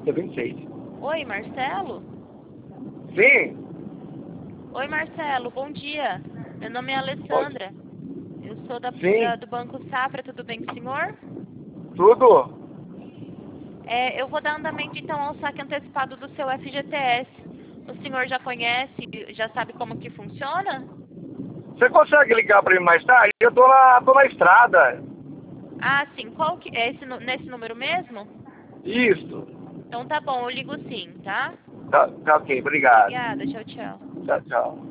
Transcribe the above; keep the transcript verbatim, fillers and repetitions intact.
dia vinte e seis. Oi, Marcelo? Sim. Oi, Marcelo, bom dia. Meu nome é Alessandra. Eu sou da, Sim. da- do Banco Safra, tudo bem com o senhor? Tudo? É, eu vou dar andamento então ao saque antecipado do seu F G T S. O senhor já conhece, já sabe como que funciona? Você consegue ligar para mim mais tarde? Eu tô na, tô na estrada. Ah, sim. Qual que é esse, nu- nesse número mesmo? Isso. Então tá bom, eu ligo sim, tá? Tá, tá ok, obrigado. Obrigada, tchau, tchau. Tchau, tchau.